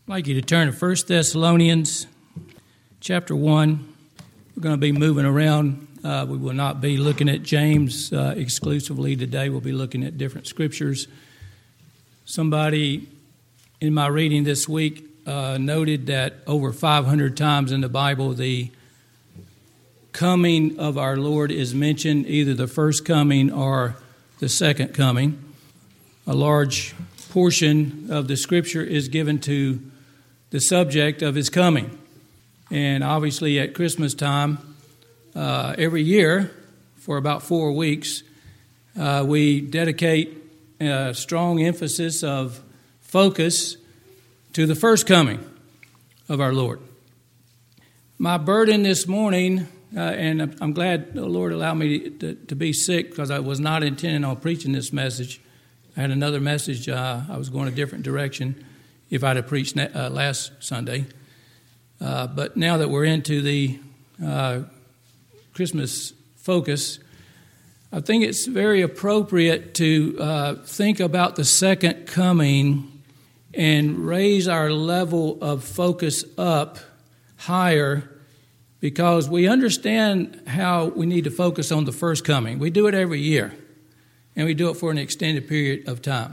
I'd like you to turn to 1 Thessalonians chapter 1. We're going to be moving around. We will not be looking at James exclusively today. We'll be looking at different scriptures. Somebody in my reading this week noted that over 500 times in the Bible the coming of our Lord is mentioned, either the first coming or the second coming. A large portion of the scripture is given to the subject of his coming. And obviously at Christmas time, every year for about 4 weeks, we dedicate a strong emphasis of focus to the first coming of our Lord. My burden this morning, and I'm glad the Lord allowed me to be sick because I was not intending on preaching this message. I had another message. I was going a different direction if I'd have preached last Sunday. But now that we're into the Christmas focus, I think it's very appropriate to think about the second coming and raise our level of focus up higher, because we understand how we need to focus on the first coming. We do it every year, and we do it for an extended period of time.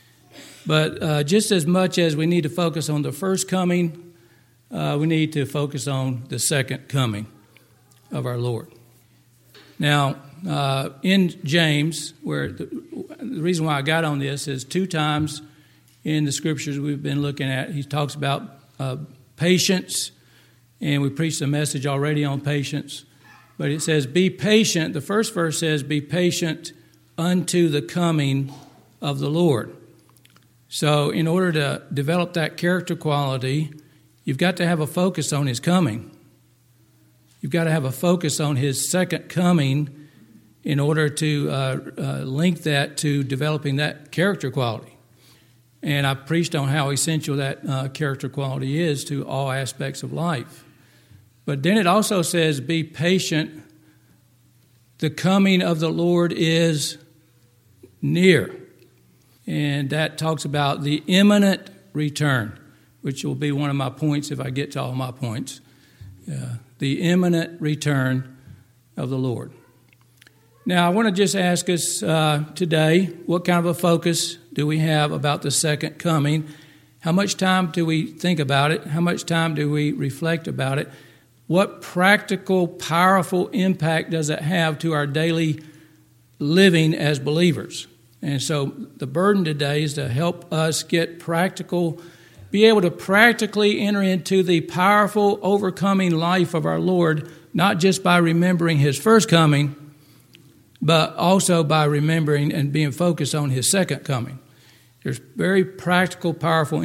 But just as much as we need to focus on the first coming, we need to focus on the second coming of our Lord. Now, in James, where the reason why I got on this is 2 times in the scriptures we've been looking at, he talks about patience, and we preached a message already on patience. But it says, be patient. The first verse says, be patient unto the coming of the Lord. So in order to develop that character quality, you've got to have a focus on his coming. You've got to have a focus on his second coming in order to link that to developing that character quality. And I preached on how essential that character quality is to all aspects of life. But then it also says, be patient. The coming of the Lord is near. And that talks about the imminent return, which will be one of my points if I get to all my points. The imminent return of the Lord. Now, I want to just ask us today, what kind of a focus do we have about the second coming? How much time do we think about it? How much time do we reflect about it? What practical, powerful impact does it have to our daily living as believers? And so the burden today is to help us get practical, be able to practically enter into the powerful, overcoming life of our Lord, not just by remembering his first coming, but also by remembering and being focused on his second coming. There's very practical, powerful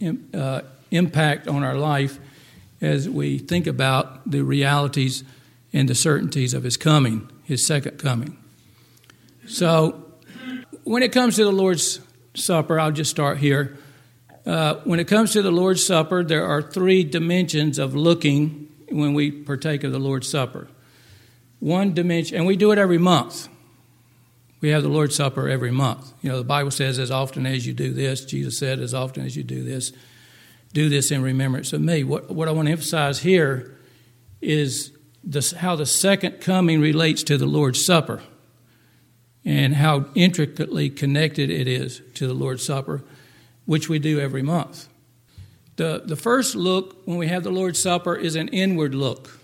impact on our life as we think about the realities and the certainties of his coming, his second coming. So when it comes to the Lord's Supper, I'll just start here. When it comes to the Lord's Supper, there are 3 dimensions of looking when we partake of the Lord's Supper. One dimension, and we do it every month. We have the Lord's Supper every month. You know, the Bible says, as often as you do this, Jesus said, as often as you do this in remembrance of me. What I want to emphasize here is how the second coming relates to the Lord's Supper and how intricately connected it is to the Lord's Supper, which we do every month. The first look when we have the Lord's Supper is an inward look.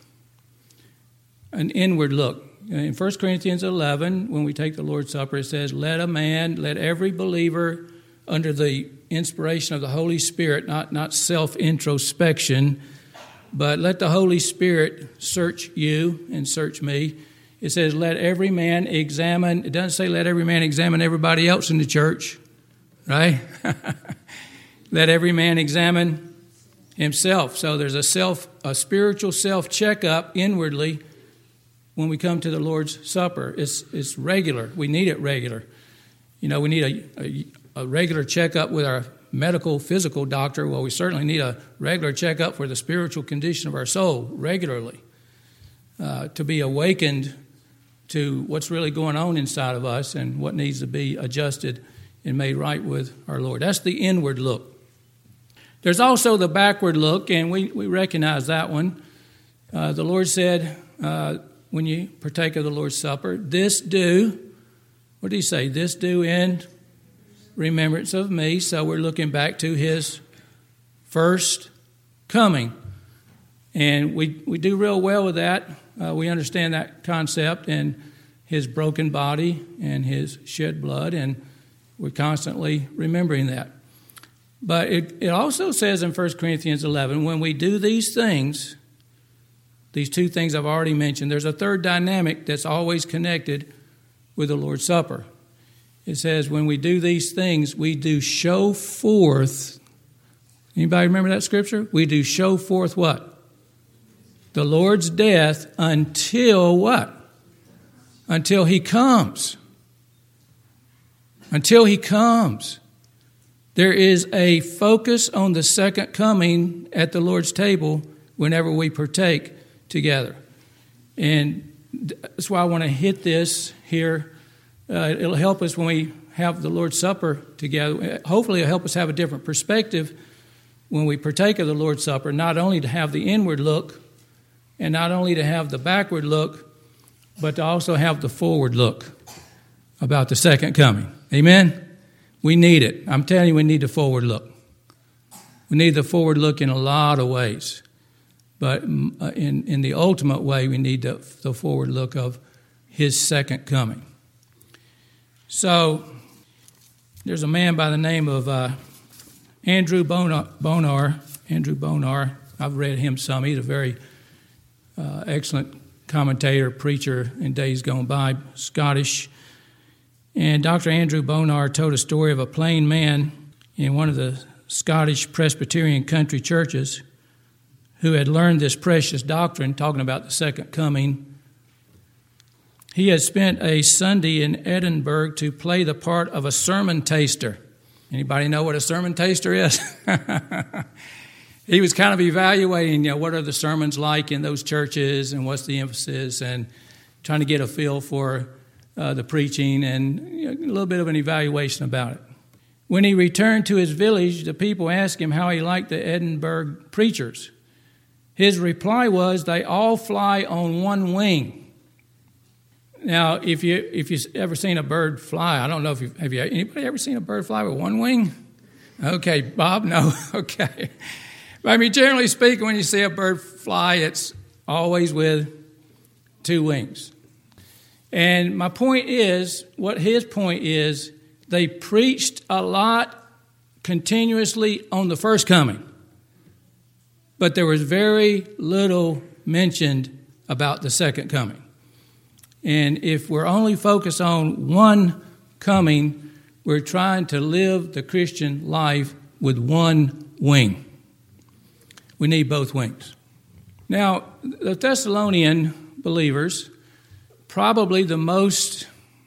An inward look. In 1 Corinthians 11, when we take the Lord's Supper, it says, let every believer under the inspiration of the Holy Spirit, not self-introspection, but let the Holy Spirit search you and search me. It says, let every man examine. It doesn't say let every man examine everybody else in the church, right? Let every man examine himself. So there's a spiritual self-checkup inwardly when we come to the Lord's Supper. It's regular. We need it regular. You know, we need a regular checkup with our medical, physical doctor. Well, we certainly need a regular checkup for the spiritual condition of our soul regularly, to be awakened to what's really going on inside of us and what needs to be adjusted and made right with our Lord. That's the inward look. There's also the backward look, and we recognize that one. The Lord said, when you partake of the Lord's Supper, this do, what did he say? This do in remembrance of me. So we're looking back to his first coming. And we do real well with that. We understand that concept and his broken body and his shed blood, and we're constantly remembering that. But it also says in 1 Corinthians 11, when we do these things, these two things I've already mentioned, there's a third dynamic that's always connected with the Lord's Supper. It says when we do these things, we do show forth. Anybody remember that scripture? We do show forth what? The Lord's death until what? Until he comes. Until he comes. There is a focus on the second coming at the Lord's table whenever we partake together. And that's why I want to hit this here. It'll help us when we have the Lord's Supper together. Hopefully it'll help us have a different perspective when we partake of the Lord's Supper, not only to have the inward look and not only to have the backward look, but to also have the forward look about the second coming. Amen? We need it. I'm telling you, we need the forward look. We need the forward look in a lot of ways. But in the ultimate way, we need the forward look of his second coming. So there's a man by the name of Andrew Bonar. Andrew Bonar. I've read him some. He's a very excellent commentator, preacher in days gone by, Scottish. And Dr. Andrew Bonar told a story of a plain man in one of the Scottish Presbyterian country churches who had learned this precious doctrine, talking about the second coming. He had spent a Sunday in Edinburgh to play the part of a sermon taster. Anybody know what a sermon taster is? He was kind of evaluating, what are the sermons like in those churches and what's the emphasis, and trying to get a feel for the preaching and a little bit of an evaluation about it. When he returned to his village, the people asked him how he liked the Edinburgh preachers. His reply was, they all fly on one wing. Now, if you've ever seen a bird fly, I don't know if have you anybody ever seen a bird fly with one wing? Okay, Bob, no, okay. But I mean, generally speaking, when you see a bird fly, it's always with two wings. And my point is, what his point is, they preached a lot continuously on the first coming. But there was very little mentioned about the second coming. And if we're only focused on one coming, we're trying to live the Christian life with one wing. We need both wings. Now, the Thessalonian believers, probably the most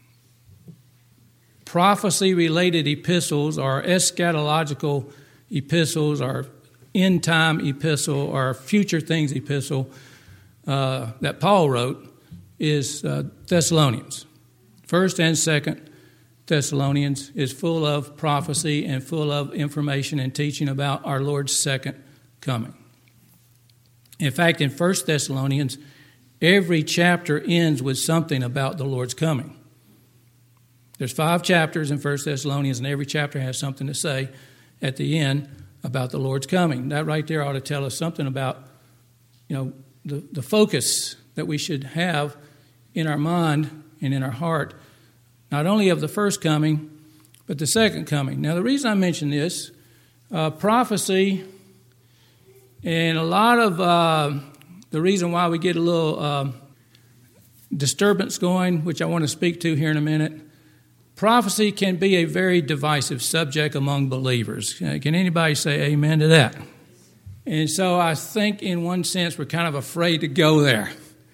prophecy-related epistles or eschatological epistles or end-time epistle or future things epistle that Paul wrote is Thessalonians. 1st and 2nd Thessalonians is full of prophecy and full of information and teaching about our Lord's second coming. In fact, in 1 Thessalonians, every chapter ends with something about the Lord's coming. There's 5 chapters in 1 Thessalonians, and every chapter has something to say at the end about the Lord's coming. That right there ought to tell us something about, the focus that we should have in our mind and in our heart, not only of the first coming, but the second coming. Now, the reason I mention this, prophecy, and a lot of the reason why we get a little disturbance going, which I want to speak to here in a minute, prophecy can be a very divisive subject among believers. Can anybody say amen to that? And so I think in one sense we're kind of afraid to go there.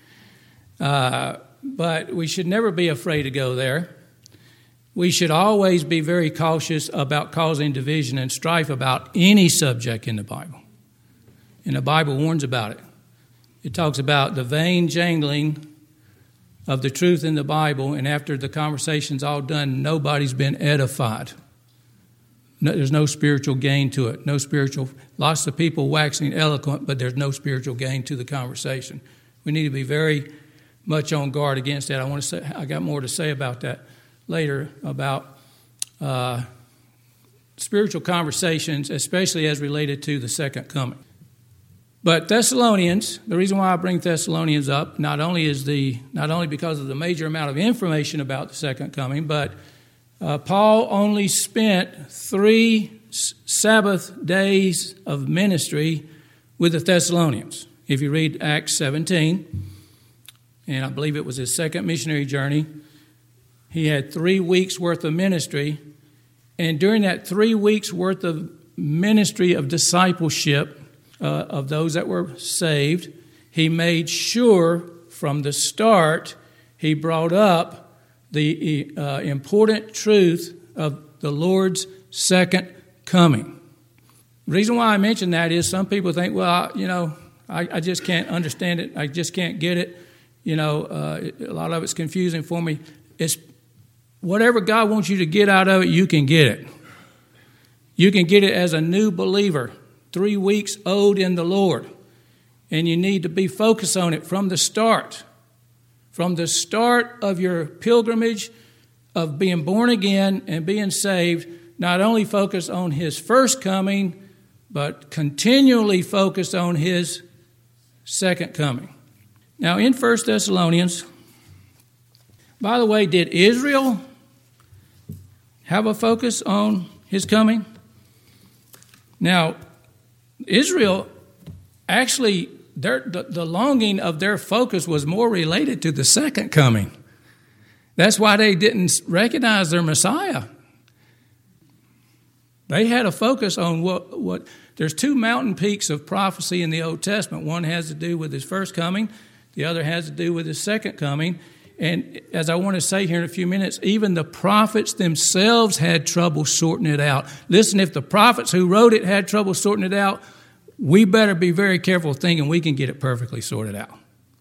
But we should never be afraid to go there. We should always be very cautious about causing division and strife about any subject in the Bible. And the Bible warns about it. It talks about the vain jangling of the truth in the Bible, and after the conversation's all done, nobody's been edified. there's no spiritual gain to it. Lots of people waxing eloquent, but there's no spiritual gain to the conversation. We need to be very much on guard against that. I got more to say about that later, about spiritual conversations, especially as related to the second coming. But Thessalonians, the reason why I bring Thessalonians up, not only because of the major amount of information about the second coming, but Paul only spent 3 Sabbath days of ministry with the Thessalonians. If you read Acts 17, and I believe it was his second missionary journey, he had 3 weeks worth of ministry. And during that 3 weeks worth of ministry of discipleship of those that were saved, he made sure from the start he brought up the important truth of the Lord's second coming. The reason why I mention that is some people think, well, I just can't understand it. I just can't get it. A lot of it's confusing for me. It's whatever God wants you to get out of it, you can get it. You can get it as a new believer, 3 weeks owed in the Lord. And you need to be focused on it from the start. From the start of your pilgrimage of being born again and being saved, not only focus on his first coming, but continually focus on his second coming. Now, in 1 Thessalonians, by the way, did Israel have a focus on his coming? Now, Israel actually, the longing of their focus was more related to the second coming. That's why they didn't recognize their Messiah. They had a focus on what there's 2 mountain peaks of prophecy in the Old Testament. One has to do with his first coming. The other has to do with his second coming. And as I want to say here in a few minutes, even the prophets themselves had trouble sorting it out. Listen, if the prophets who wrote it had trouble sorting it out, we better be very careful thinking we can get it perfectly sorted out.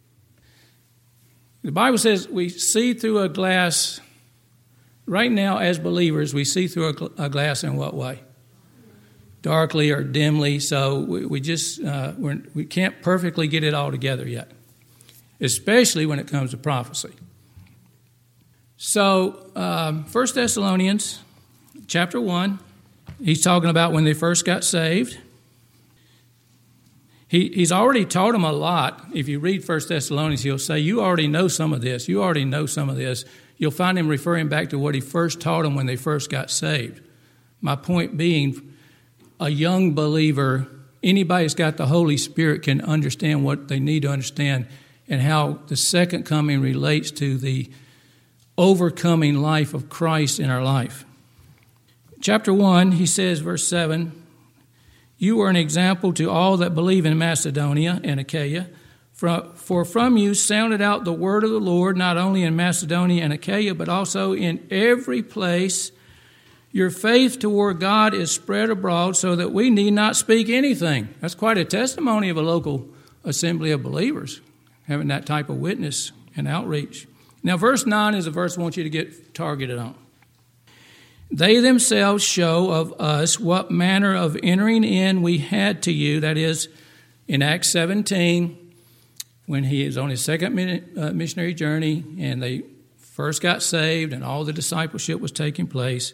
The Bible says we see through a glass. Right now, as believers, we see through a glass in what way? Darkly or dimly. So we can't perfectly get it all together yet, especially when it comes to prophecy. So, 1 Thessalonians chapter 1, he's talking about when they first got saved. He's already taught them a lot. If you read 1 Thessalonians, he'll say, you already know some of this. You already know some of this. You'll find him referring back to what he first taught them when they first got saved. My point being, a young believer, anybody that's got the Holy Spirit can understand what they need to understand and how the second coming relates to the overcoming life of Christ in our life. Chapter 1, he says, verse 7, you are an example to all that believe in Macedonia and Achaia. For from you sounded out the word of the Lord, not only in Macedonia and Achaia, but also in every place. Your faith toward God is spread abroad so that we need not speak anything. That's quite a testimony of a local assembly of believers, having that type of witness and outreach. Now, verse 9 is a verse I want you to get targeted on. They themselves show of us what manner of entering in we had to you. That is, in Acts 17, when he is on his second missionary journey and they first got saved and all the discipleship was taking place.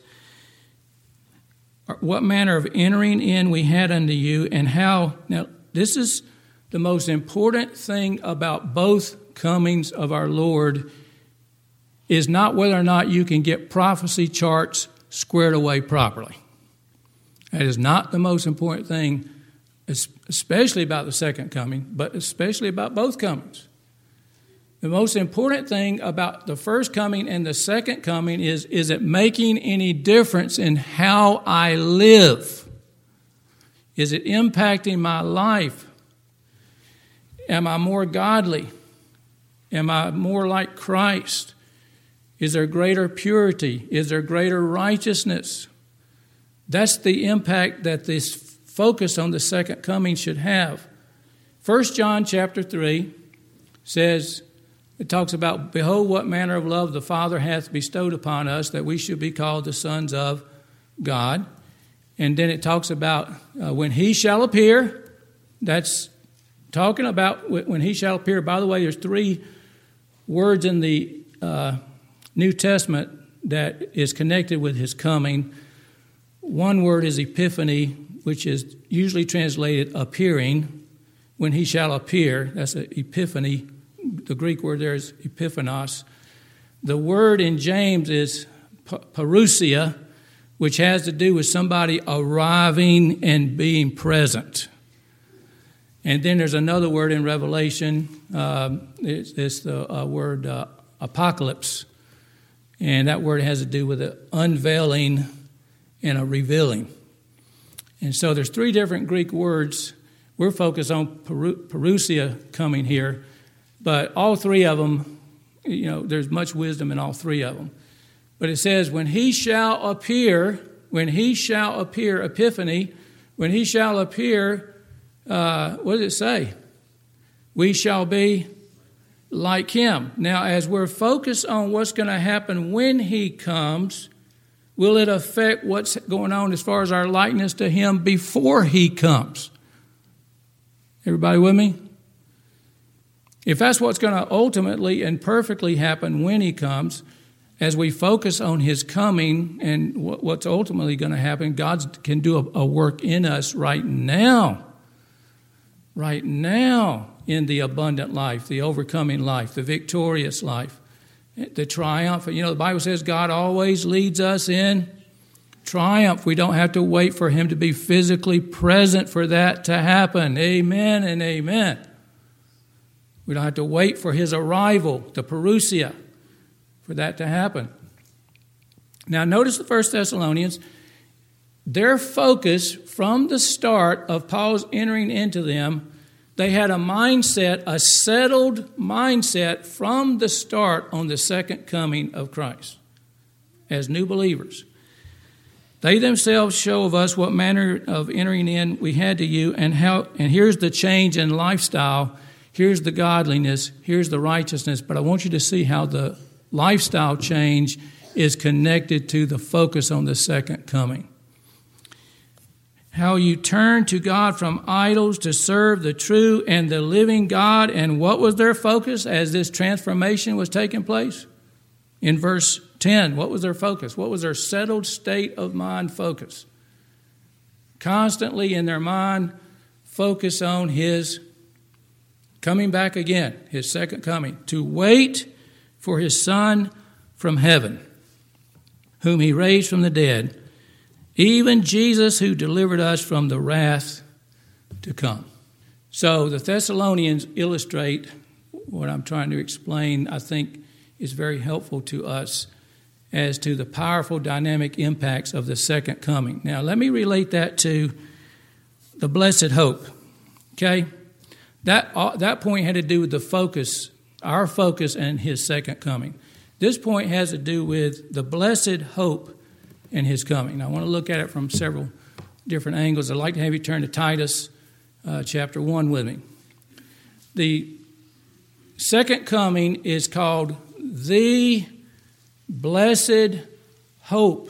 What manner of entering in we had unto you, and how. Now, this is the most important thing about both comings of our Lord, is not whether or not you can get prophecy charts squared away properly. That is not the most important thing, especially about the second coming, but especially about both comings. The most important thing about the first coming and the second coming is it making any difference in how I live? Is it impacting my life? Am I more godly? Am I more like Christ? Is there greater purity? Is there greater righteousness? That's the impact that this focus on the second coming should have. 1 John chapter 3 says, it talks about, behold, what manner of love the Father hath bestowed upon us, that we should be called the sons of God. And then it talks about when he shall appear. That's talking about when he shall appear. By the way, there's 3 words in the New Testament that is connected with his coming. One word is epiphany, which is usually translated appearing. When he shall appear, that's an epiphany. The Greek word there is epiphanos. The word in James is parousia, which has to do with somebody arriving and being present. And then there's another word in Revelation. It's the word apocalypse. And that word has to do with an unveiling and a revealing. And so there's 3 different Greek words. We're focused on parousia coming here. But all 3 of them, there's much wisdom in all 3 of them. But it says, when he shall appear, epiphany, when he shall appear, what does it say? We shall be like him. Now, as we're focused on what's going to happen when he comes, will it affect what's going on as far as our likeness to him before he comes? Everybody with me? If that's what's going to ultimately and perfectly happen when he comes, as we focus on his coming and what's ultimately going to happen, God can do a work in us right now in the abundant life, the overcoming life, the victorious life, the triumphant. The Bible says God always leads us in triumph. We don't have to wait for him to be physically present for that to happen. Amen and amen. We don't have to wait for his arrival, the parousia, for that to happen. Now, notice the 1 Thessalonians. Their focus from the start of Paul's entering into them, they had a mindset, a settled mindset from the start on the second coming of Christ as new believers. They themselves show of us what manner of entering in we had to you, and here's the change in lifestyle. Here's the godliness. Here's the righteousness. But I want you to see how the lifestyle change is connected to the focus on the second coming. How you turn to God from idols to serve the true and the living God. And what was their focus as this transformation was taking place? In verse 10, what was their focus? What was their settled state of mind focus? Constantly in their mind, focus on his coming back again, his second coming, to wait for his Son from heaven, whom he raised from the dead, even Jesus who delivered us from the wrath to come. So the Thessalonians illustrate what I'm trying to explain, I think is very helpful to us as to the powerful dynamic impacts of the second coming. Now, let me relate that to the blessed hope, okay? That point had to do with the focus, our focus, and his second coming. This point has to do with the blessed hope and his coming. Now, I want to look at it from several different angles. I'd like to have you turn to Titus chapter 1 with me. The second coming is called the blessed hope.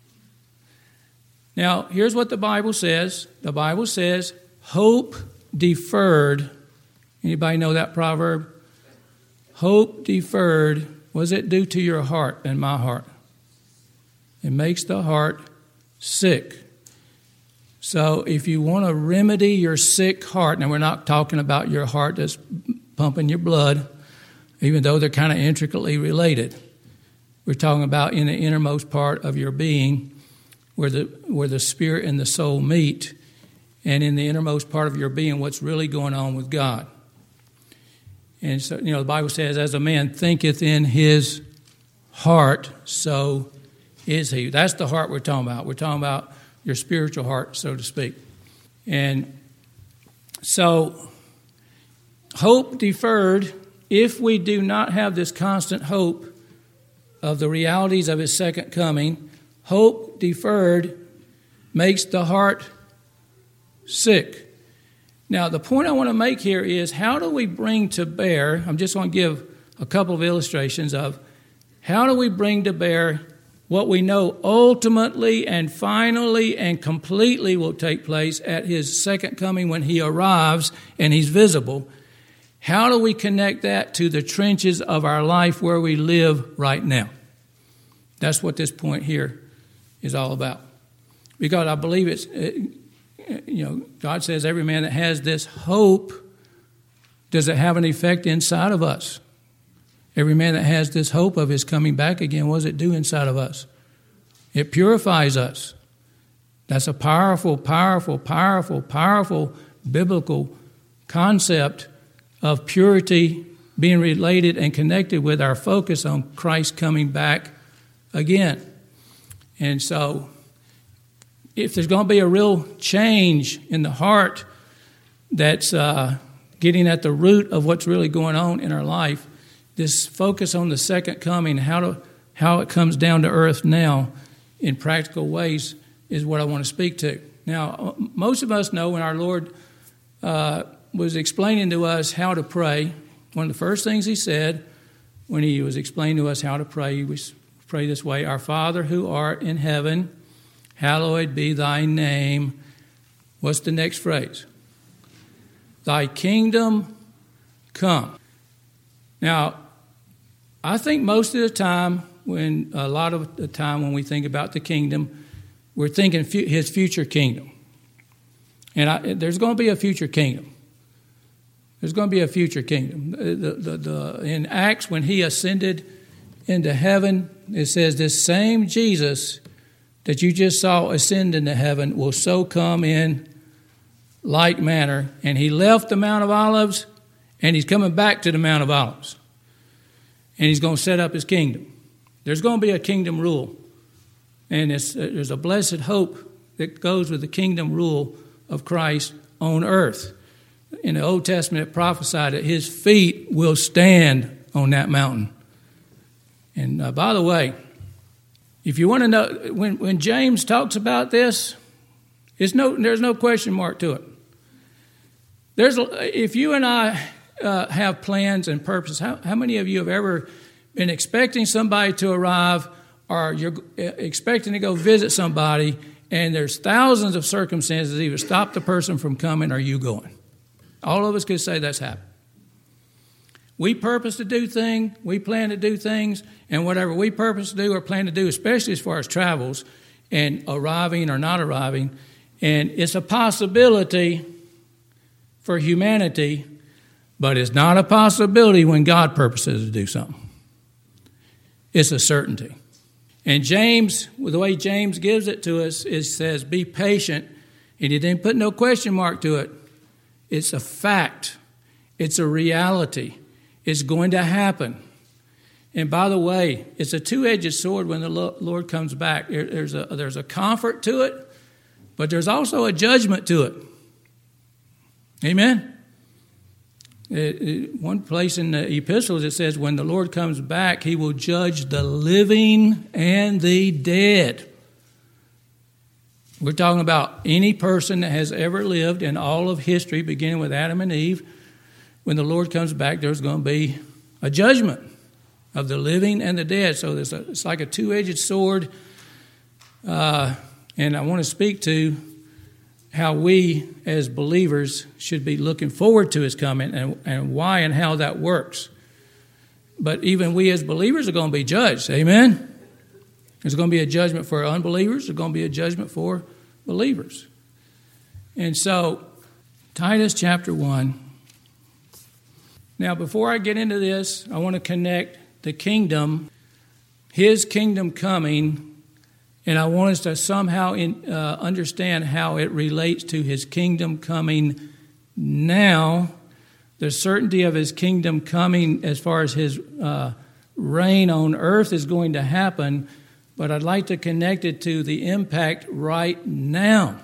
Now, here's what the Bible says. The Bible says, hope deferred. Anybody know that proverb? Hope deferred. What does it do to your heart and my heart? It makes the heart sick. So if you want to remedy your sick heart, now we're not talking about your heart that's pumping your blood, even though they're kind of intricately related. We're talking about in the innermost part of your being, where the spirit and the soul meet, and in the innermost part of your being, what's really going on with God. And so, the Bible says, as a man thinketh in his heart, so is he. That's the heart we're talking about. We're talking about your spiritual heart, so to speak. And so, hope deferred, if we do not have this constant hope of the realities of his second coming, hope deferred makes the heart sick. Now, the point I want to make here is, how do we bring to bear, I'm just going to give a couple of illustrations of, how do we bring to bear what we know ultimately and finally and completely will take place at his second coming when he arrives and he's visible, how do we connect that to the trenches of our life where we live right now? That's what this point here is all about. Because I believe it's, God says every man that has this hope, does it have an effect inside of us? Every man that has this hope of his coming back again, what does it do inside of us? It purifies us. That's a powerful, powerful, powerful, powerful biblical concept of purity being related and connected with our focus on Christ coming back again. And so, if there's going to be a real change in the heart that's getting at the root of what's really going on in our life, this focus on the second coming, how it comes down to earth now in practical ways is what I want to speak to. Now, most of us know when our Lord was explaining to us how to pray, one of the first things he said when he was explaining to us how to pray, he was pray this way: Our Father who art in heaven, hallowed be thy name. What's the next phrase? Thy kingdom come. Now, I think most of the time, when we think about the kingdom, we're thinking his future kingdom. And there's going to be a future kingdom. There's going to be a future kingdom. In Acts, when he ascended into heaven, it says this same Jesus that you just saw ascend into heaven will so come in like manner. And he left the Mount of Olives, and he's coming back to the Mount of Olives. And he's going to set up his kingdom. There's going to be a kingdom rule. And there's a blessed hope that goes with the kingdom rule of Christ on earth. In the Old Testament, it prophesied that his feet will stand on that mountain. And by the way, if you want to know, when James talks about this, there's no question mark to it. If you and I have plans and purposes, how many of you have ever been expecting somebody to arrive, or you're expecting to go visit somebody, and there's thousands of circumstances that either stop the person from coming or you going? All of us could say that's happened. We purpose to do things, we plan to do things, and whatever we purpose to do or plan to do, especially as far as travels and arriving or not arriving, and it's a possibility for humanity, but it's not a possibility when God purposes to do something. It's a certainty. And James, the way James gives it to us, it says, be patient, and he didn't put no question mark to it. It's a fact. It's a reality. It's going to happen. And by the way, it's a two-edged sword when the Lord comes back. There's a comfort to it, but there's also a judgment to it. Amen? One place in the epistles it says, when the Lord comes back, he will judge the living and the dead. We're talking about any person that has ever lived in all of history, beginning with Adam and Eve. When the Lord comes back, there's going to be a judgment of the living and the dead. So it's like a two-edged sword. And I want to speak to how we as believers should be looking forward to his coming and why and how that works. But even we as believers are going to be judged. Amen? There's going to be a judgment for unbelievers. There's going to be a judgment for believers. And so, Titus chapter 1. Now, before I get into this, I want to connect the kingdom, his kingdom coming, and I want us to somehow understand how it relates to his kingdom coming now, the certainty of his kingdom coming as far as his reign on earth is going to happen, but I'd like to connect it to the impact right now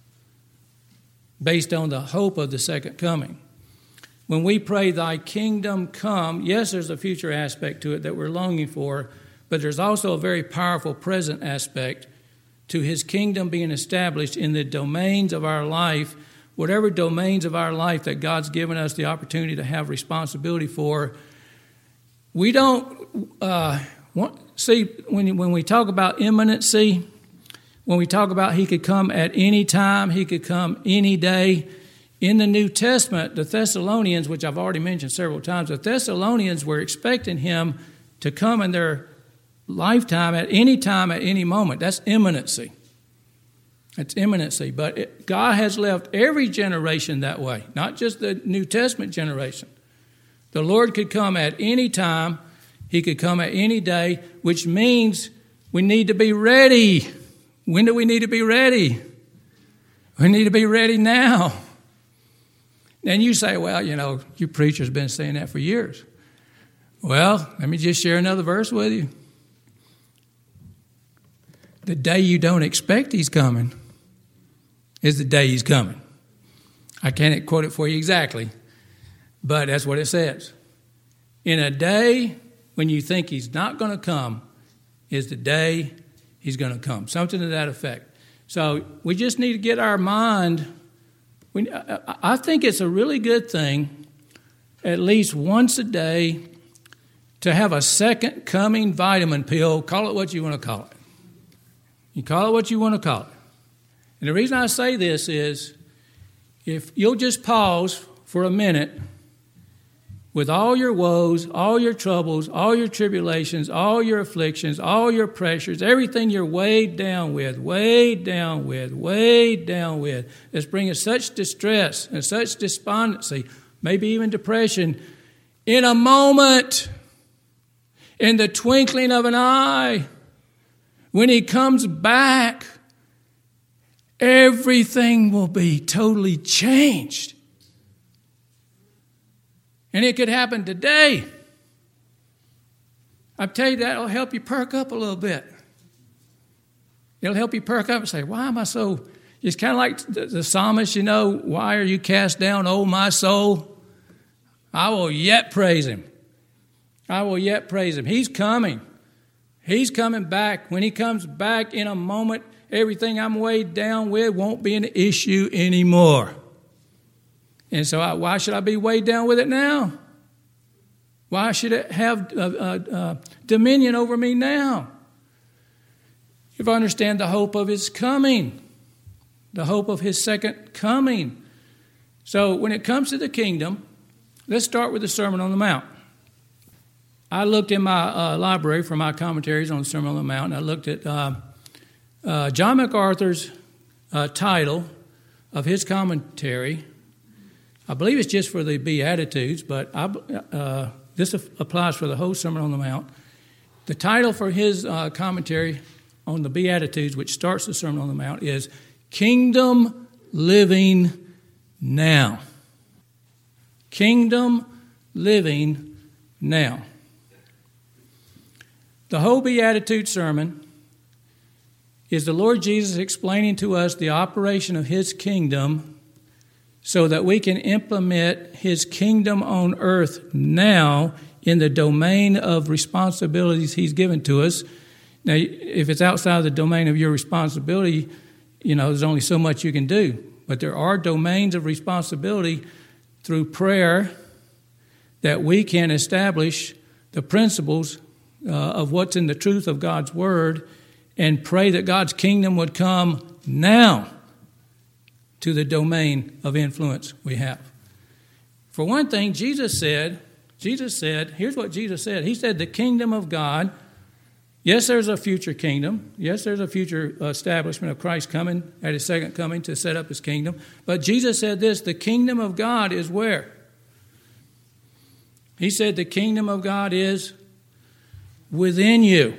based on the hope of the second coming. When we pray, thy kingdom come, yes, there's a future aspect to it that we're longing for, but there's also a very powerful present aspect to his kingdom being established in the domains of our life, whatever domains of our life that God's given us the opportunity to have responsibility for. We don't See, when we talk about imminency, when we talk about he could come at any time, he could come any day, in the New Testament, the Thessalonians, which I've already mentioned several times, the Thessalonians were expecting him to come in their lifetime at any time, at any moment. That's imminency. That's imminency. But God has left every generation that way, not just the New Testament generation. The Lord could come at any time. He could come at any day, which means we need to be ready. When do we need to be ready? We need to be ready now. And you say, well, you preachers been saying that for years. Well, let me just share another verse with you. The day you don't expect he's coming is the day he's coming. I can't quote it for you exactly, but that's what it says. In a day when you think he's not going to come is the day he's going to come. Something to that effect. So we just need to get our mind. I think it's a really good thing, at least once a day, to have a second coming vitamin pill. Call it what you want to call it. You call it what you want to call it. And the reason I say this is, if you'll just pause for a minute with all your woes, all your troubles, all your tribulations, all your afflictions, all your pressures, everything you're weighed down with, that's bringing such distress and such despondency, maybe even depression, in a moment, in the twinkling of an eye, when he comes back, everything will be totally changed. And it could happen today. I tell you, that'll help you perk up a little bit. It'll help you perk up and say, why am I so... It's kind of like the psalmist, why are you cast down, O my soul? I will yet praise him. I will yet praise him. He's coming. He's coming back. When he comes back in a moment, everything I'm weighed down with won't be an issue anymore. And so why should I be weighed down with it now? Why should it have dominion over me now? If I understand the hope of his coming, the hope of his second coming. So when it comes to the kingdom, let's start with the Sermon on the Mount. I looked in my library for my commentaries on the Sermon on the Mount, and I looked at John MacArthur's title of his commentary. I believe it's just for the Beatitudes, but this applies for the whole Sermon on the Mount. The title for his commentary on the Beatitudes, which starts the Sermon on the Mount, is Kingdom Living Now. Kingdom Living Now. The whole Beatitude sermon is the Lord Jesus explaining to us the operation of his kingdom so that we can implement his kingdom on earth now in the domain of responsibilities he's given to us. Now, if it's outside of the domain of your responsibility, there's only so much you can do. But there are domains of responsibility through prayer that we can establish the principles of what's in the truth of God's Word and pray that God's kingdom would come now to the domain of influence we have. For one thing, Jesus said, here's what Jesus said. He said the kingdom of God, yes, there's a future kingdom. Yes, there's a future establishment of Christ coming at his second coming to set up his kingdom. But Jesus said this, the kingdom of God is where? He said the kingdom of God is within you.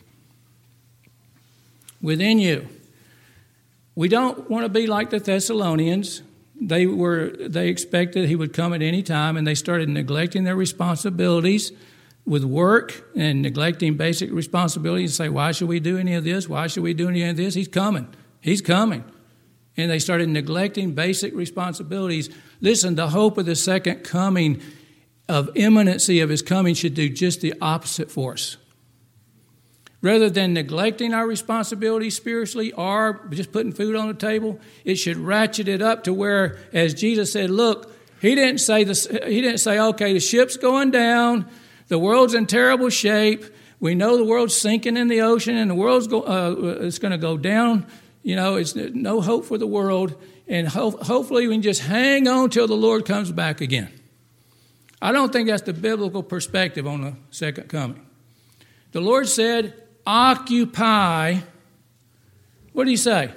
Within you. We don't want to be like the Thessalonians. They expected he would come at any time, and they started neglecting their responsibilities with work and neglecting basic responsibilities and say, why should we do any of this? Why should we do any of this? He's coming. He's coming. And they started neglecting basic responsibilities. Listen, the hope of the second coming, of imminency of his coming, should do just the opposite for us. Rather than neglecting our responsibilities spiritually or just putting food on the table, it should ratchet it up to where, as Jesus said, look, he didn't say, okay, the ship's going down, the world's in terrible shape, We know the world's sinking in the ocean and the world's it's going to go down. It's no hope for the world. And hopefully we can just hang on till the Lord comes back again. I don't think that's the biblical perspective on the second coming. The Lord said, occupy. What did he say?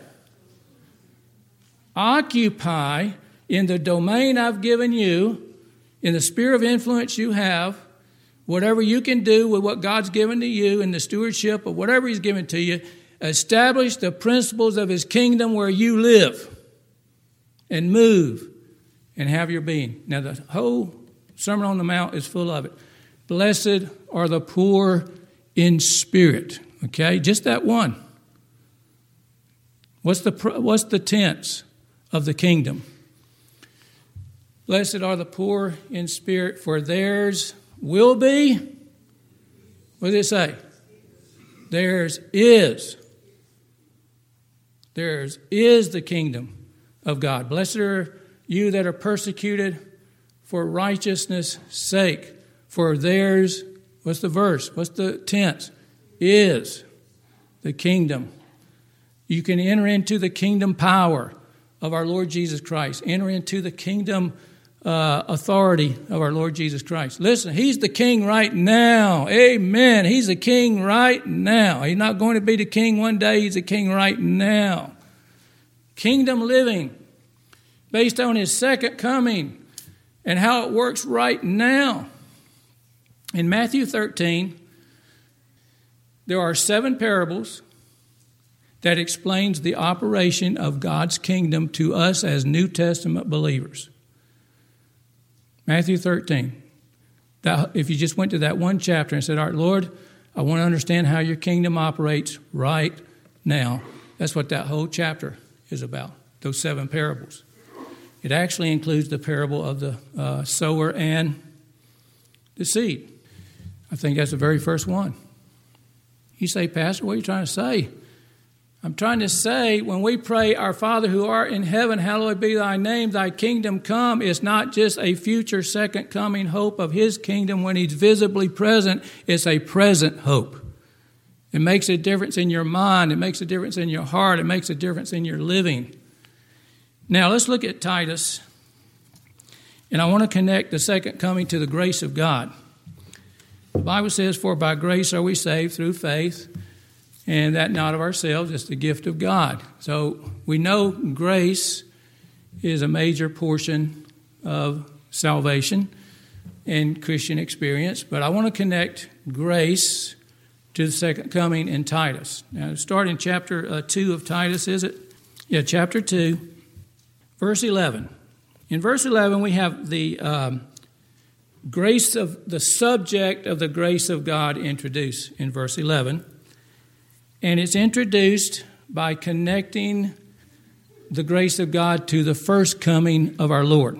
Occupy in the domain I've given you, in the sphere of influence you have, whatever you can do with what God's given to you in the stewardship of whatever he's given to you, establish the principles of his kingdom where you live and move and have your being. Now, the whole Sermon on the Mount is full of it. Blessed are the poor in spirit. Okay, just that one. What's the tense of the kingdom? Blessed are the poor in spirit, for theirs will be. What does it say? Theirs is. Theirs is the kingdom of God. Blessed are you that are persecuted for righteousness' sake. For theirs, what's the verse? What's the tense? Is the kingdom. You can enter into the kingdom power of our Lord Jesus Christ. Enter into the kingdom authority of our Lord Jesus Christ. Listen, he's the king right now. Amen. He's the king right now. He's not going to be the king one day. He's the king right now. Kingdom living based on his second coming and how it works right now. In Matthew 13, there are 7 parables that explains the operation of God's kingdom to us as New Testament believers. Matthew 13. If you just went to that one chapter and said, all right, Lord, I want to understand how your kingdom operates right now. That's what that whole chapter is about, those 7 parables. It actually includes the parable of the sower and the seed. I think that's the very first one. You say, Pastor, what are you trying to say? I'm trying to say when we pray, our Father who art in heaven, hallowed be thy name, thy kingdom come, it's not just a future second coming hope of his kingdom when he's visibly present. It's a present hope. It makes a difference in your mind. It makes a difference in your heart. It makes a difference in your living. Now let's look at Titus. And I want to connect the second coming to the grace of God. The Bible says, for by grace are we saved through faith, and that not of ourselves, it's the gift of God. So we know grace is a major portion of salvation and Christian experience, but I want to connect grace to the second coming in Titus. Now, start in chapter 2 of Titus, is it? Yeah, chapter 2, verse 11. In verse 11, we have the grace of the subject of the grace of God introduced in verse 11. And it's introduced by connecting the grace of God to the first coming of our Lord.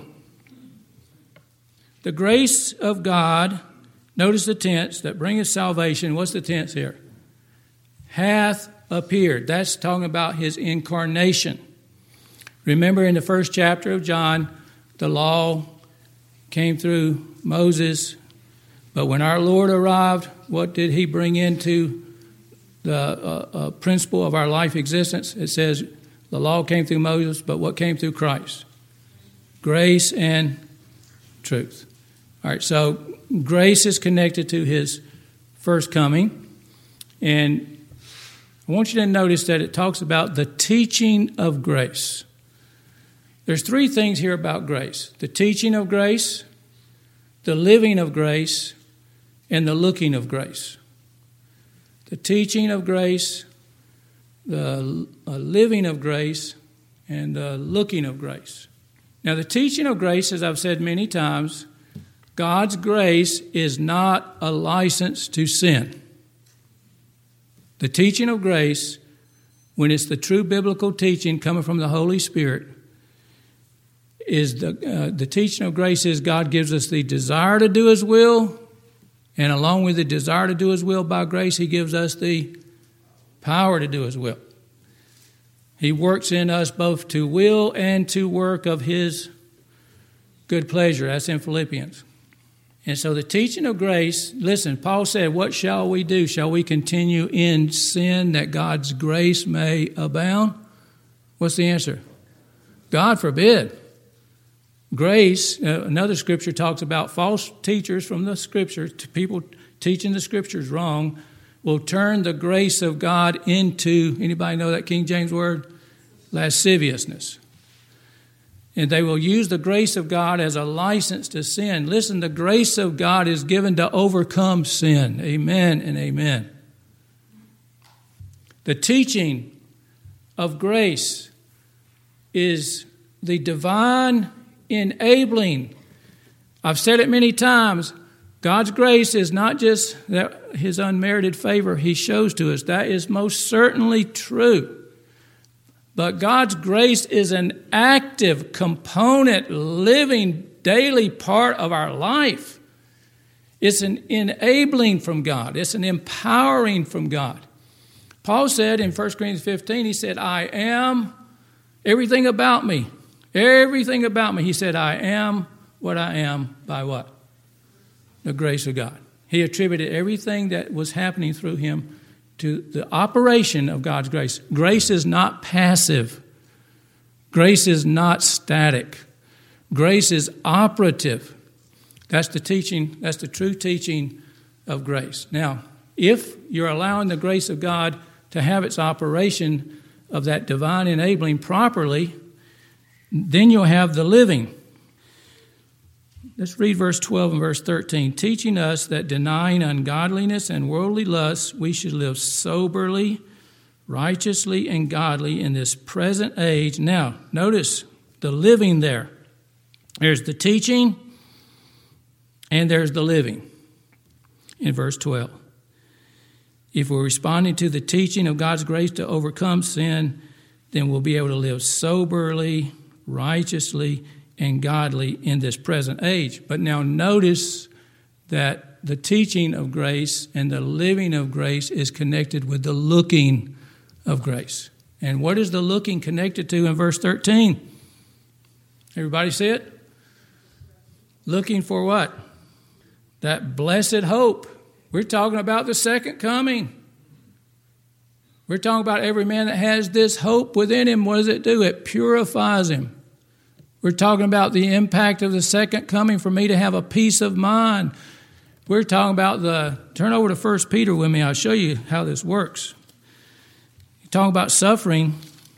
The grace of God, notice the tense, that bringeth salvation. What's the tense here? Hath appeared. That's talking about his incarnation. Remember in the first chapter of John, the law came through Moses. But when our Lord arrived, what did he bring into the principle of our life existence? It says the law came through Moses, but what came through Christ? Grace and truth. All right, so grace is connected to his first coming. And I want you to notice that it talks about the teaching of grace. There's 3 things here about grace: the teaching of grace, the living of grace, and the looking of grace. The teaching of grace, the living of grace, and the looking of grace. Now, the teaching of grace, as I've said many times, God's grace is not a license to sin. The teaching of grace, when it's the true biblical teaching coming from the Holy Spirit, is the teaching of grace is God gives us the desire to do his will, and along with the desire to do his will by grace, he gives us the power to do his will. He works in us both to will and to work of his good pleasure. That's in Philippians. And so the teaching of grace, listen, Paul said, what shall we do? Shall we continue in sin that God's grace may abound? What's the answer? God forbid. Grace, another scripture talks about false teachers from the scripture, people teaching the scriptures wrong, will turn the grace of God into, anybody know that King James word? Lasciviousness. And they will use the grace of God as a license to sin. Listen, the grace of God is given to overcome sin. Amen and amen. The teaching of grace is the divine enabling. I've said it many times. God's grace is not just his unmerited favor he shows to us. That is most certainly true. But God's grace is an active component, living, daily part of our life. It's an enabling from God. It's an empowering from God. Paul said in 1 Corinthians 15, he said, I am everything about me. Everything about me. He said, I am what I am by what? The grace of God. He attributed everything that was happening through him to the operation of God's grace. Grace is not passive. Grace is not static. Grace is operative. That's the teaching, that's the true teaching of grace. Now, if you're allowing the grace of God to have its operation of that divine enabling properly, then you'll have the living. Let's read verse 12 and verse 13. Teaching us that denying ungodliness and worldly lusts, we should live soberly, righteously, and godly in this present age. Now, notice the living there. There's the teaching and there's the living in verse 12. If we're responding to the teaching of God's grace to overcome sin, then we'll be able to live soberly, righteously, and godly in this present age. But now notice that the teaching of grace and the living of grace is connected with the looking of grace. And what is the looking connected to in verse 13? Everybody see it? Looking for what? That blessed hope. We're talking about the second coming. We're talking about every man that has this hope within him. What does it do? It purifies him. We're talking about the impact of the second coming for me to have a peace of mind. We're talking about turn over to 1 Peter with me. I'll show you how this works. You're talking about suffering.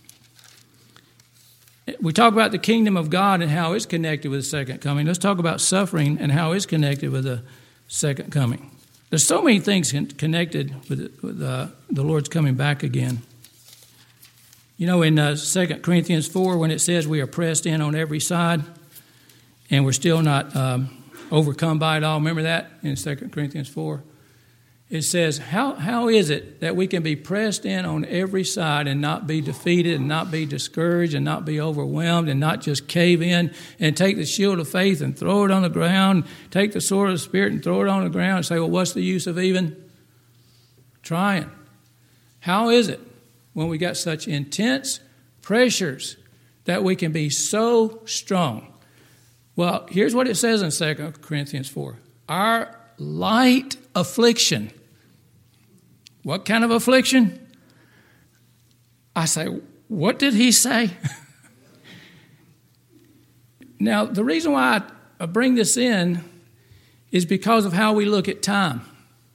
We talk about the kingdom of God and how it's connected with the second coming. Let's talk about suffering and how it's connected with the second coming. There's so many things connected with the Lord's coming back again. You know, in 2 Corinthians 4, when it says we are pressed in on every side and we're still not overcome by it all, remember that in 2 Corinthians 4? It says, how is it that we can be pressed in on every side and not be defeated and not be discouraged and not be overwhelmed and not just cave in and take the shield of faith and throw it on the ground, take the sword of the Spirit and throw it on the ground and say, well, what's the use of even trying? How is it when we got such intense pressures that we can be so strong? Well, here's what it says in 2 Corinthians 4. Our light affliction. What kind of affliction? I say, what did he say? Now, the reason why I bring this in is because of how we look at time.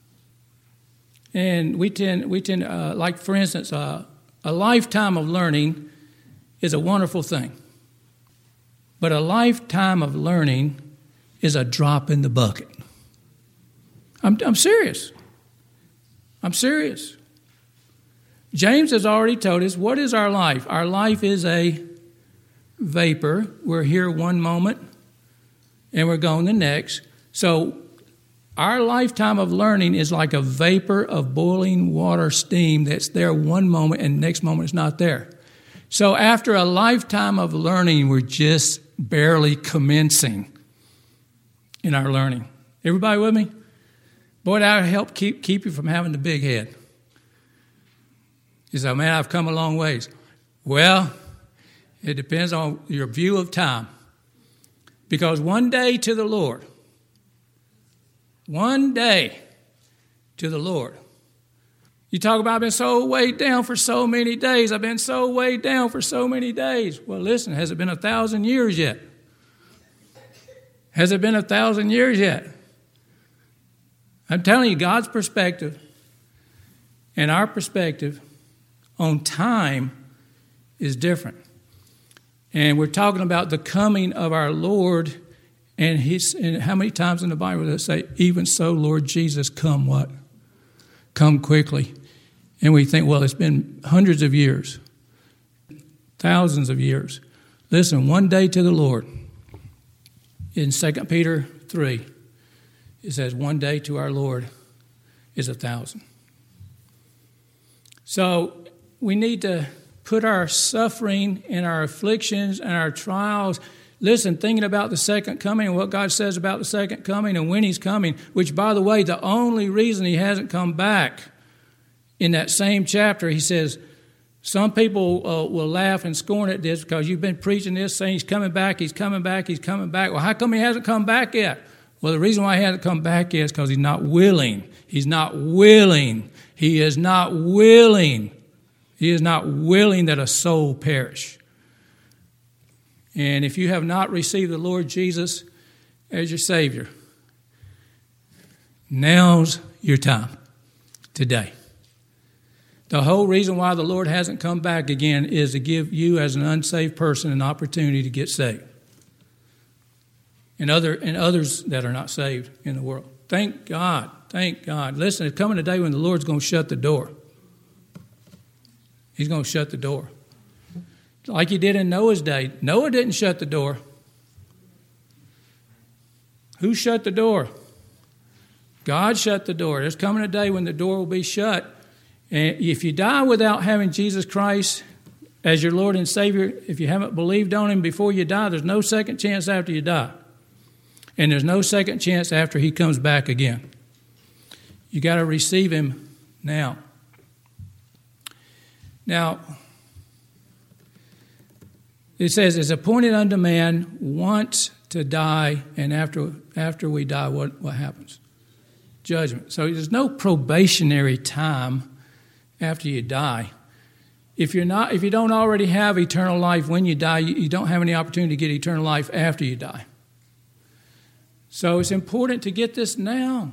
And we tend, like for instance, a lifetime of learning is a wonderful thing. But a lifetime of learning is a drop in the bucket. I'm serious. I'm serious. James has already told us, what is our life? Our life is a vapor. We're here one moment and we're gone the next. So our lifetime of learning is like a vapor of boiling water steam that's there one moment and the next moment it's not there. So after a lifetime of learning, we're just barely commencing in our learning. Everybody with me? Boy, that would help keep you from having the big head. You say, man, I've come a long ways. Well, it depends on your view of time. Because one day to the Lord One day to the Lord. You talk about I've been so weighed down for so many days. I've been so weighed down for so many days. Well, listen, has it been 1,000 years yet? Has it been 1,000 years yet? I'm telling you, God's perspective and our perspective on time is different. And we're talking about the coming of our Lord. And how many times in the Bible does it say, even so, Lord Jesus, come what? Come quickly. And we think, well, it's been hundreds of years, thousands of years. Listen, one day to the Lord. In 2 Peter 3, it says, one day to our Lord is 1,000. So we need to put our suffering and our afflictions and our trials, listen, thinking about the second coming and what God says about the second coming and when he's coming, which, by the way, the only reason he hasn't come back, in that same chapter, he says, some people will laugh and scorn at this because you've been preaching this, saying he's coming back, he's coming back, he's coming back. Well, how come he hasn't come back yet? Well, the reason why he hasn't come back yet is because he's not willing. He's not willing. He is not willing. He is not willing that a soul perish. And if you have not received the Lord Jesus as your Savior, now's your time, today. The whole reason why the Lord hasn't come back again is to give you as an unsaved person an opportunity to get saved. And others that are not saved in the world. Thank God. Thank God. Listen, there's coming a day when the Lord's going to shut the door. He's going to shut the door. Like he did in Noah's day. Noah didn't shut the door. Who shut the door? God shut the door. There's coming a day when the door will be shut. And if you die without having Jesus Christ as your Lord and Savior, if you haven't believed on him before you die, there's no second chance after you die. And there's no second chance after he comes back again. You got to receive him now. Now, it says, it's appointed unto man once to die, and after we die, what happens? Judgment. So there's no probationary time after you die. If you don't already have eternal life when you die, you don't have any opportunity to get eternal life after you die. So it's important to get this now.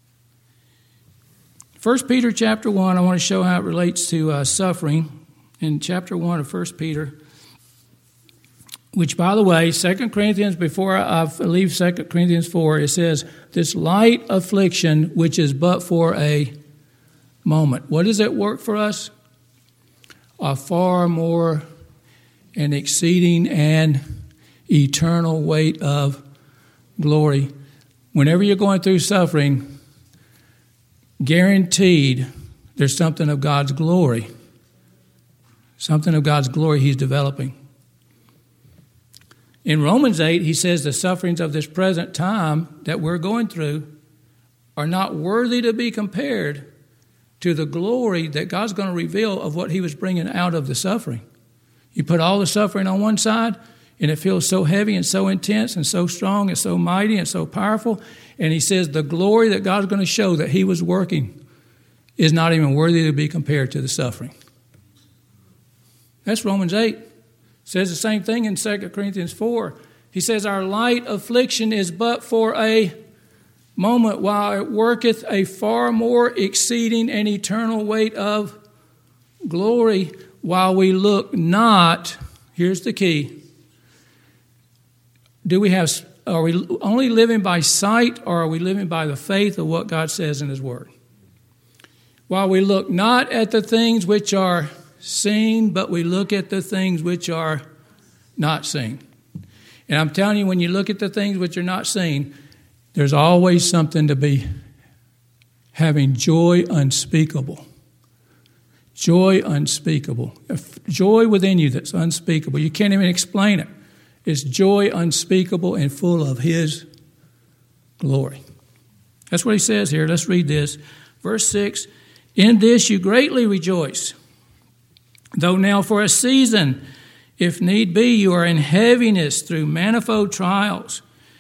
1 Peter chapter 1, I want to show how it relates to suffering. In chapter 1 of 1 Peter, which, by the way, 2 Corinthians, before I leave 2 Corinthians 4, it says, this light affliction, which is but for a moment. What does it work for us? A far more and exceeding and eternal weight of glory. Whenever you're going through suffering, guaranteed there's something of God's glory. Something of God's glory he's developing. In Romans 8, he says the sufferings of this present time that we're going through are not worthy to be compared to the glory that God's going to reveal of what he was bringing out of the suffering. You put all the suffering on one side, and it feels so heavy and so intense and so strong and so mighty and so powerful. And he says the glory that God's going to show that he was working is not even worthy to be compared to the suffering. That's Romans 8. It says the same thing in 2 Corinthians 4. He says our light affliction is but for a moment, while it worketh a far more exceeding and eternal weight of glory, while we look not, here's the key, are we only living by sight, or are we living by the faith of what God says in his word? While we look not at the things which are seen, but we look at the things which are not seen. And I'm telling you, when you look at the things which are not seen, there's always something to be having joy unspeakable. Joy unspeakable. Joy within you that's unspeakable. You can't even explain it. It's joy unspeakable and full of his glory. That's what he says here. Let's read this. Verse 6, in this you greatly rejoice, though now for a season, if need be, you are in heaviness through manifold trials,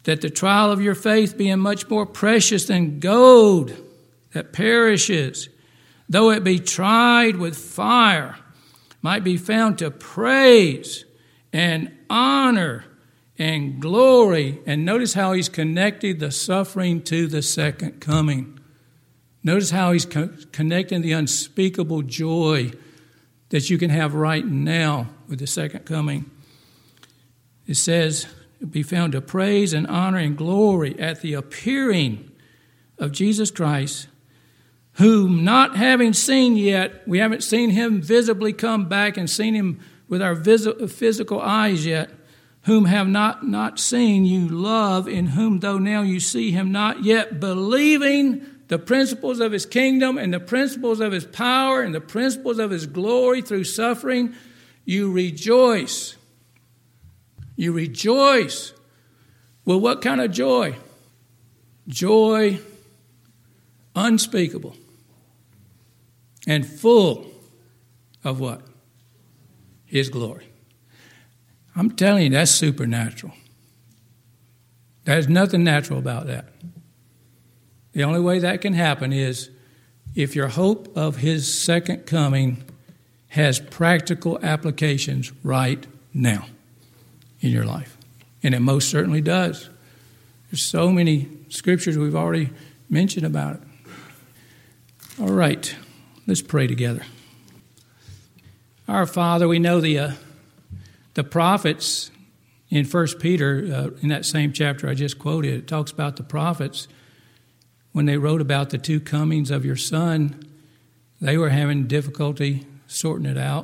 that the trial of your faith, being much more precious than gold that perishes, though it be tried with fire, might be found to praise and honor and glory. And notice how he's connected the suffering to the second coming. Notice how he's connecting the unspeakable joy that you can have right now with the second coming. It says, be found to praise and honor and glory at the appearing of Jesus Christ, whom not having seen yet, we haven't seen him visibly come back and seen him with our physical eyes yet, whom have not seen you love, in whom though now you see him not yet, believing the principles of his kingdom and the principles of his power and the principles of his glory through suffering, you rejoice. You rejoice. Well, what kind of joy? Joy unspeakable and full of what? His glory. I'm telling you, that's supernatural. There's nothing natural about that. The only way that can happen is if your hope of his second coming has practical applications right now in your life. And it most certainly does. There's so many scriptures we've already mentioned about it. All right, let's pray together. Our Father, we know the prophets in 1 Peter, in that same chapter I just quoted, it talks about the prophets. When they wrote about the two comings of your Son, they were having difficulty sorting it out.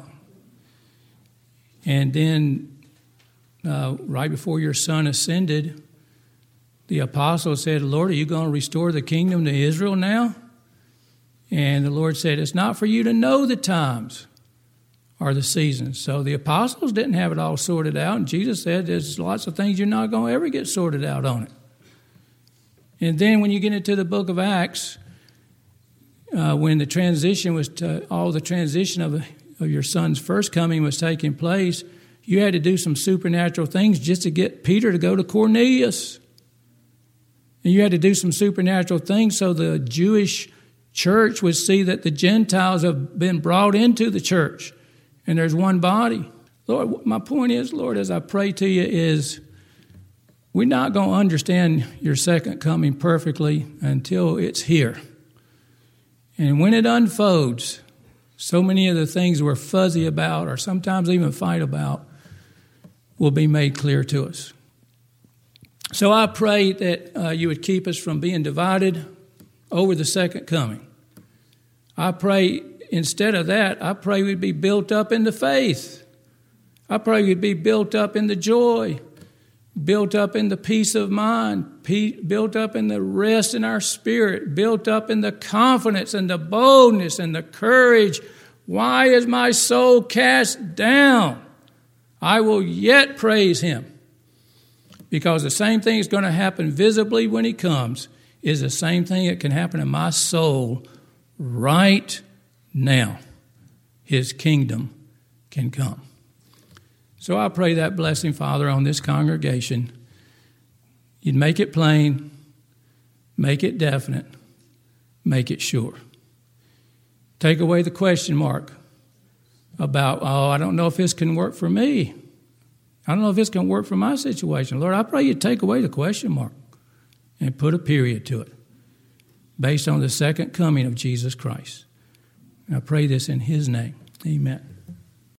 And then right before your Son ascended, the apostle said, Lord, are you going to restore the kingdom to Israel now? And the Lord said, it's not for you to know the times or the seasons. So the apostles didn't have it all sorted out. And Jesus said, there's lots of things you're not going to ever get sorted out on it. And then when you get into the book of Acts, when the transition was all the transition of your Son's first coming was taking place, you had to do some supernatural things just to get Peter to go to Cornelius. And you had to do some supernatural things so the Jewish church would see that the Gentiles have been brought into the church and there's one body. Lord, my point is, Lord, as I pray to you is, we're not going to understand your second coming perfectly until it's here. And when it unfolds, so many of the things we're fuzzy about or sometimes even fight about will be made clear to us. So I pray that you would keep us from being divided over the second coming. I pray instead of that, I pray we'd be built up in the faith. I pray we'd be built up in the joy, built up in the peace of mind, built up in the rest in our spirit, built up in the confidence and the boldness and the courage. Why is my soul cast down? I will yet praise him. Because the same thing is going to happen visibly when he comes is the same thing that can happen in my soul right now. His kingdom can come. So I pray that blessing, Father, on this congregation. You'd make it plain, make it definite, make it sure. Take away the question mark about, I don't know if this can work for me. I don't know if this can work for my situation. Lord, I pray you take away the question mark and put a period to it based on the second coming of Jesus Christ. And I pray this in his name. Amen.